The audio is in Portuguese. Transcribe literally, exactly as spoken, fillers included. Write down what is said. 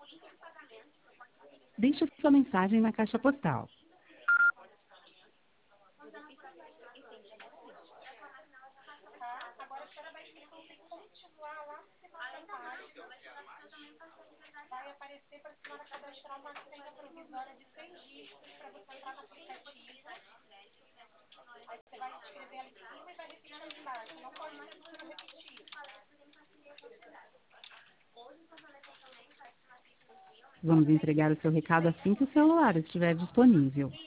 Deixe sua mensagem na caixa postal. Vamos entregar o seu recado assim que o celular estiver disponível.